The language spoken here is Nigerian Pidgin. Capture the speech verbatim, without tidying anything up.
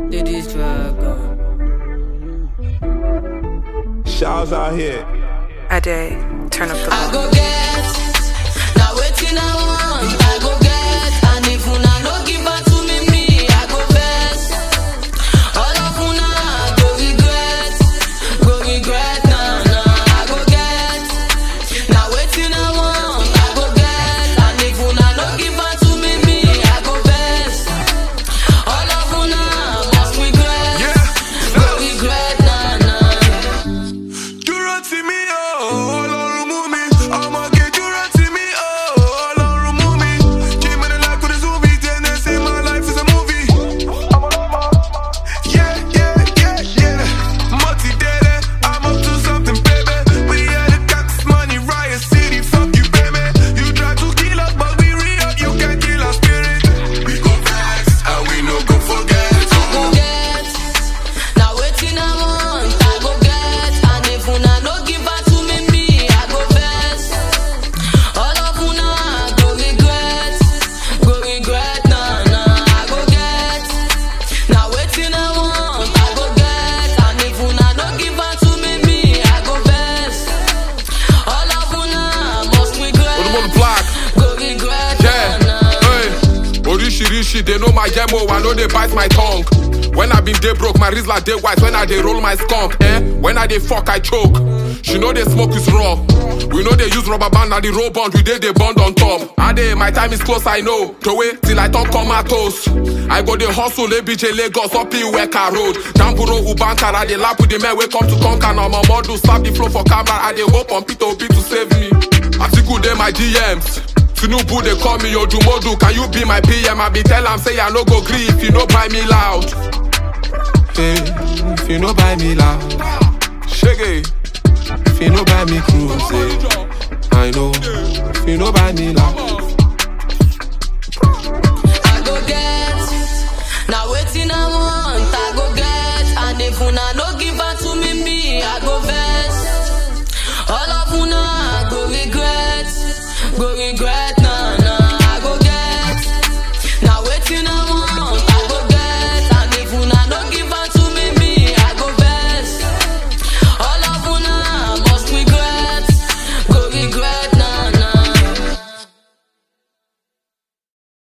Ladies Dragon. Shaw's out here. A day, turn up the I volume. go get, now waiting I want, I go get, and if una no give her to me, me, I go best. All of una go regret, go regret, nah, nah, I go get, now waiting I want, I go get, and if una no give her to me, me, I go best. All of una must regret, Yeah. go regret, nah, nah. Dúró tì mí, oh, Ọlọ́run mú mi. Ọmọge dúró tì mí, oh, Ọlọ́run mú mi. Came in the life with a zombie, then they say my life is a movie. Yeah, yeah, yeah, yeah. Multi-dated, I'm up to something, baby. We had the tax money, Riot City, fuck you, baby. You try to kill us, but we real, you can't kill our spirit. We go vex, and we no go forget. I go get, now waiting I want, I go get, and if una no give her to me, me, I go best. All of una go regret, go regret, nah, nah, I go get, now waiting I want, I go get, and if una no give her to me, me, I go best. All of una must regret, On the block, go regret, yeah. nah, nah. Hey, Orishirishi, they know my demo, I know they bite my tongue. When I been day broke, my Rizla day white. When I dey roll my skunk, eh? When I dey fuck, I choke. She know they smoke is raw. We know they use rubber band and the roll bond. We dey they bond on top. I dey, my time is close, I know. To wait till I turn comatose. I go the hustle, A B J Lagos, up in Weka Road. Jamburo, Ubankara, they lap with the men, we come to conquer. Now my model, slap the flow for camera. I dey hope on Peter Obi to save me. Article dey my D Ms. Tinubu, they call me Ojumodu. Can you be my P M? I be tell am say I no go gree if you no buy me loud. Hey, if you no buy me loud. Shaggy. If you no buy me cruise, eh, I know. If you no buy me loud. I go get, now waiting I want.